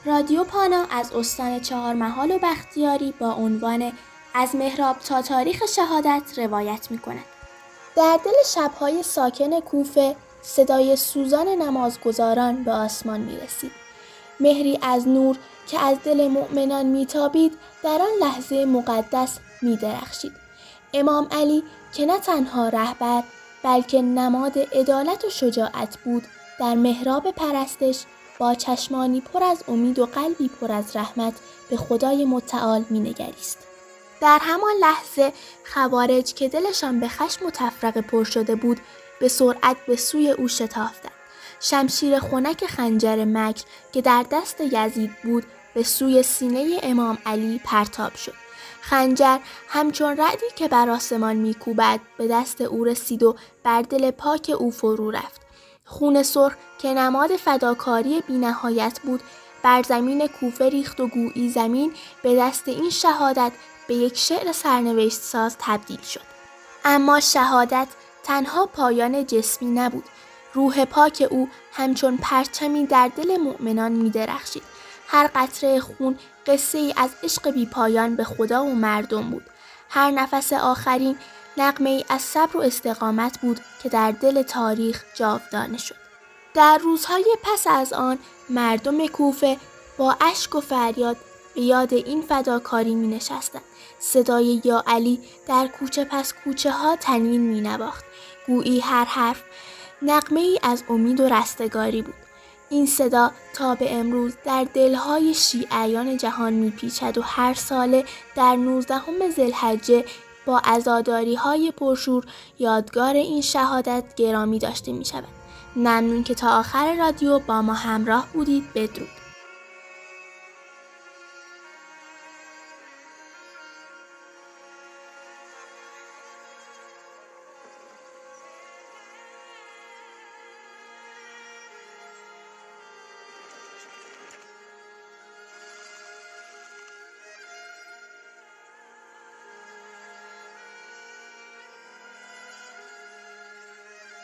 رادیو پانا از استان چهارمحال و بختیاری با عنوان از محراب تا تاریخ شهادت روایت می‌کند. در دل شب‌های ساکن کوفه صدای سوزان نمازگزاران به آسمان می‌رسید. مهری از نور که از دل مؤمنان میتابید در آن لحظه مقدس میدرخشید. امام علی که نه تنها رهبر بلکه نماد عدالت و شجاعت بود، در محراب پرستش با چشمانی پر از امید و قلبی پر از رحمت به خدای متعال مینگریست. در همان لحظه خوارج که دلشان به خشم و تفرقه پر شده بود به سرعت به سوی او شتافتند. شمشیر خنک خنجر مکر که در دست یزید بود به سوی سینه امام علی پرتاب شد. خنجر همچون رعدی که بر آسمان میکوبد به دست او رسید و بر دل پاک او فرو رفت. خون سرخ که نماد فداکاری بی‌نهایت بود بر زمین کوفه ریخت و گویی زمین به دست این شهادت به یک شعر سرنوشت ساز تبدیل شد. اما شهادت تنها پایان جسمی نبود. روح پاک او همچون پرچمی در دل مؤمنان می درخشید. هر قطره خون قصه ای از عشق بی پایان به خدا و مردم بود. هر نفس آخرین نغمه ای از صبر و استقامت بود که در دل تاریخ جاودانه شد. در روزهای پس از آن مردم کوفه با اشک و فریاد به یاد این فداکاری می نشستند. صدای یا علی در کوچه پس کوچه ها طنین می نواخت. گویی هر حرف نغمه ای از امید و رستگاری بود. این صدا تا به امروز در دلهای شیعیان جهان میپیچد و هر ساله در 19 ذوالحجه با عزاداری‌های پرشور یادگار این شهادت گرامی داشته می شود. ممنون که تا آخر رادیو با ما همراه بودید. بدرود.